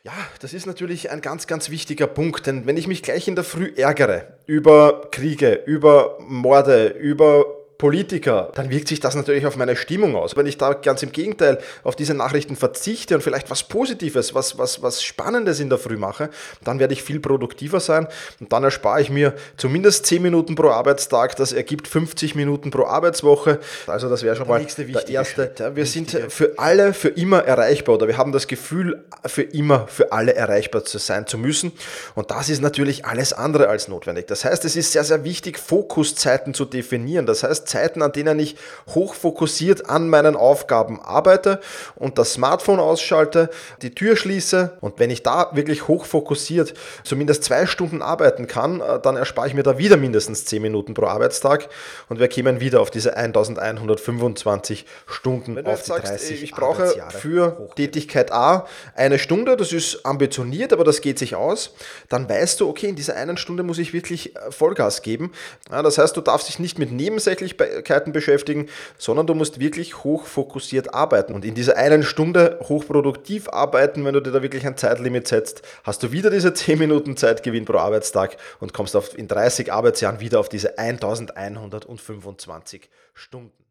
Ja, das ist natürlich ein ganz, ganz wichtiger Punkt, denn wenn ich mich gleich in der Früh ärgere über Kriege, über Morde, über Politiker, dann wirkt sich das natürlich auf meine Stimmung aus. Wenn ich da ganz im Gegenteil auf diese Nachrichten verzichte und vielleicht was Positives, was Spannendes in der Früh mache, dann werde ich viel produktiver sein und dann erspare ich mir zumindest 10 Minuten pro Arbeitstag. Das ergibt 50 Minuten pro Arbeitswoche. Also das wäre schon mal der erste Schritt. Ja, wir sind für alle, für immer erreichbar oder wir haben das Gefühl, für immer für alle erreichbar sein zu müssen. Und das ist natürlich alles andere als notwendig. Das heißt, es ist sehr, sehr wichtig, Fokuszeiten zu definieren. Das heißt, Zeiten, an denen ich hochfokussiert an meinen Aufgaben arbeite und das Smartphone ausschalte, die Tür schließe und wenn ich da wirklich hochfokussiert zumindest 2 Stunden arbeiten kann, dann erspare ich mir da wieder mindestens 10 Minuten pro Arbeitstag und wir kämen wieder auf diese 1125 Stunden. Wenn du jetzt sagst, ich brauche für Tätigkeit A 1 Stunde, das ist ambitioniert, aber das geht sich aus, dann weißt du, okay, in dieser 1 Stunde muss ich wirklich Vollgas geben. Ja, das heißt, du darfst dich nicht mit Nebensächlichkeiten beschäftigen, sondern du musst wirklich hochfokussiert arbeiten. Und in dieser 1 Stunde hochproduktiv arbeiten, wenn du dir da wirklich ein Zeitlimit setzt, hast du wieder diese 10 Minuten Zeitgewinn pro Arbeitstag und kommst in 30 Arbeitsjahren wieder auf diese 1125 Stunden.